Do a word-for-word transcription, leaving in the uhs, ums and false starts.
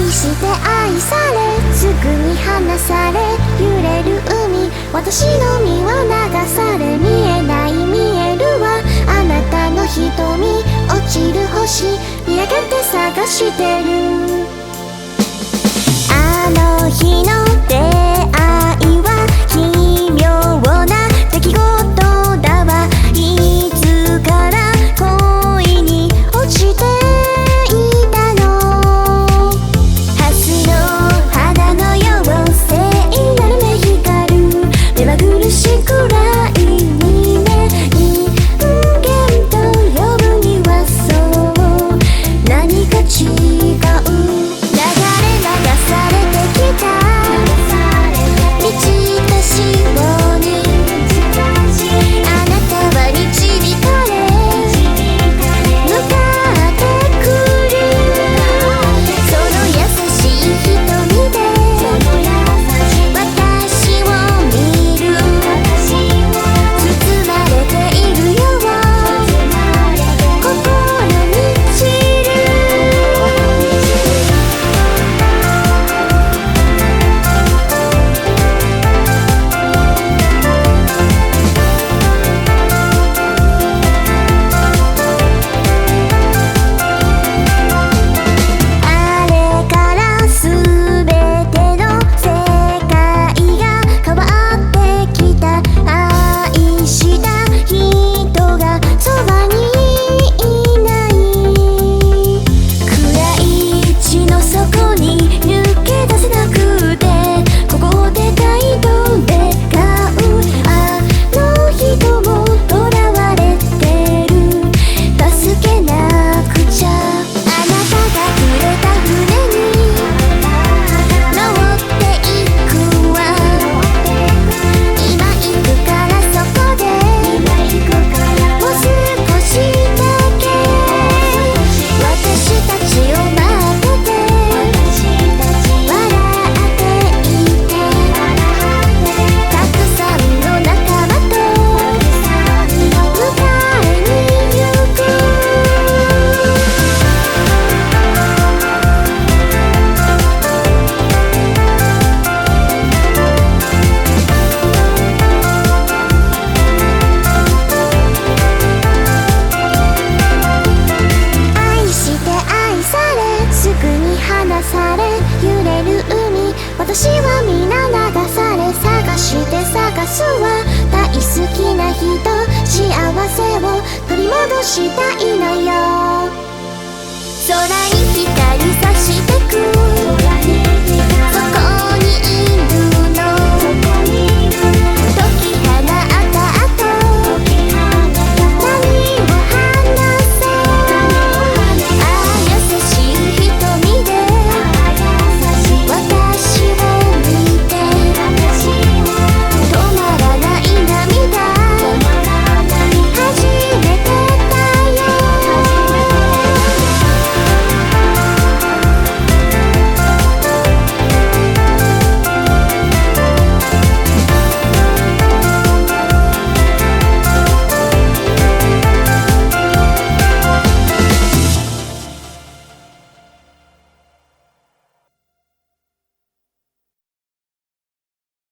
愛して愛されすぐに離され揺れる海、私の身は流され見えない見えるわ、あなたの瞳落ちる星見上げて探してる。あの日の出会いは奇妙な出来事だわ、いつから恋に落ちていたの。ハスの花のよう聖なる目光る目まぐるしくらいにね、人間と呼ぶにはそう何か違う。流れ流されてきた満ちた潮にあなたは導かれ向かってくる。その優しい瞳で私を見る、包まれているよ心満ちる。あれからすべての世界が変わってきた、愛した人がそばにいない、暗い地の底に抜け出せなくてここで態度で買う、あの人も囚われてる、助けなくちゃ。あなたがくれた船に乗っていくわ、今行くからそこでもう少しだけ私たちを待ってて笑っていて、たくさんの仲間と迎えに行く。愛して愛されすぐに離され揺れる海、私は皆流され探して探すわ、大好きな人幸せを取り戻したいのよ。空に光さ